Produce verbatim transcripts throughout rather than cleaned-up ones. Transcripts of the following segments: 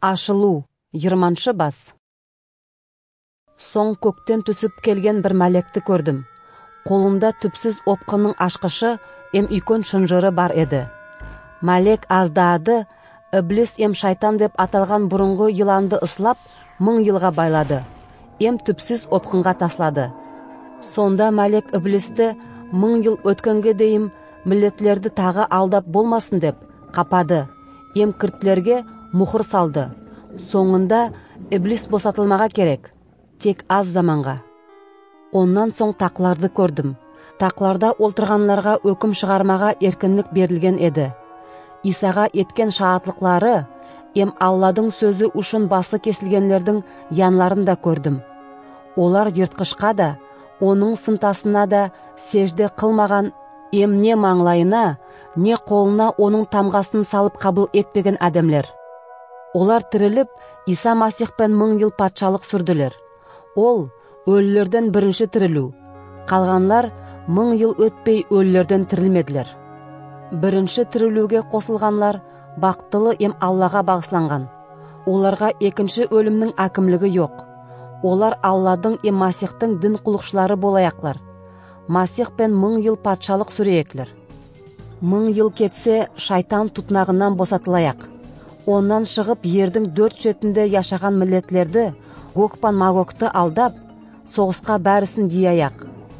Ашылу, жыйырманчы бас. Соң көктен түсіп келген бір мәлекті көрдім. Қолында түпсіз опқының ашқышы эм үйкөн шынжыры бар еді. Мәлек аздады, ібліс эм шайтан деп аталған бұрынғы йыланды ыслап, мың йылға байлады. Эм түпсіз опқынға таслады. Сонда мәлек іблісті мың йыл өткенге дейін миллетлерді тағы алдап болмасын деп қапады. Эм кіртлерге мұхыр салды. Соңында ібліс босатылмаға керек, тек аз заманға. Оннан соң тақларды көрдім. Тақларда олтырғанларға өкім шығармаға еркінлік берілген еді. Исаға еткен шаатлықлары, эм Алладың сөзі ұшын басы кесілгенлердің янларында көрдім. Олар жыртқышқа да, оның сынтасына да сежде қылмаған, эм не маңлайына, не қолына оның тамғасын салып қабыл етпеген әдемлер. Олар тіріліп, Иса Масихпен мың йыл патшалық сүрділер. Ол, өлілерден бірінші тірілу. Қалғанлар мың йыл өтпей өлілерден тірілмеділер. Бірінші тірілуге қосылғанлар бақтылы эм Аллаға бағысланған. Оларға екінші өлімнің әкімлігі жоқ. Олар Алладың эм Масихтың дін құлықшылары болаяқлар. Масихпен мың йыл патшалық сүрейеклер. Мың йыл кетсе, шайтан тұтнағынан босатылаяқ. Оннан шығып ердің дөрт шетінде яшаған миллетлерді, Гогпан Магогты алдап, соғысқа бәрісін дейаяқ.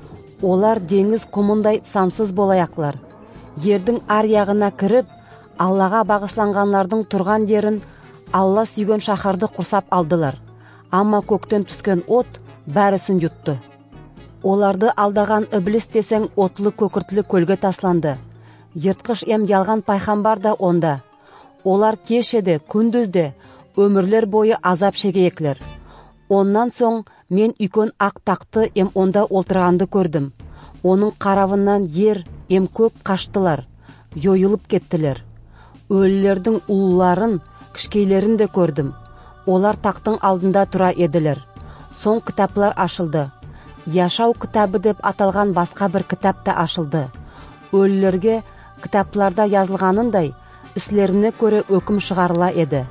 Олар деңіз құмындай сансыз болаяқлар. Ердің ар яғына кіріп, Аллаға бағысланғанлардың тұрған жерін, Алла сүйген шахарды құрсап алдылар. Амма көктен түскен от бәрісін ютты. Оларды алдаған ібліс десең отлы көкіртлі көлге тасланды. Йыртқыш эм ялған пайғамбар да онда. Олар кешеде, күндізде, өмірлер бойы азап шегееклер. Оннан соң мен үйкөн ақ тақты эм онда олтырғанды көрдім. Оның қаравынан ер, эм көк қаштылар, йойылып кеттілер. Өлілердің ұлыларын, кішкейлерін де көрдім. Олар тақтың алдында тұра еділер. Соң кітаплар ашылды. Яшау кітабы деп аталған басқа бір кітап та ашылды. Өлілерге кітапларда yazылғанындай, іслеріне көре өкім шығарыла еді.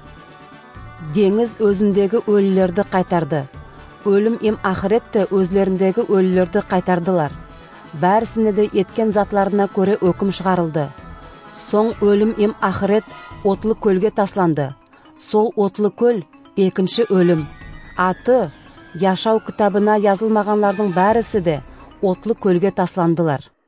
Деңіз өзіндегі өлілерді қайтарды. Өлім эм ахиретте өзлеріндегі өлілерді қайтардылар. Бәрісіне де еткен затларына көре өкім шығарылды. Соң өлім эм ахирет отлы көлге тасланды. Сол отлы көл екінші өлім. Аты, яшау кітабына yazылмағанлардың бәрісі де отлы көлге тасландылар.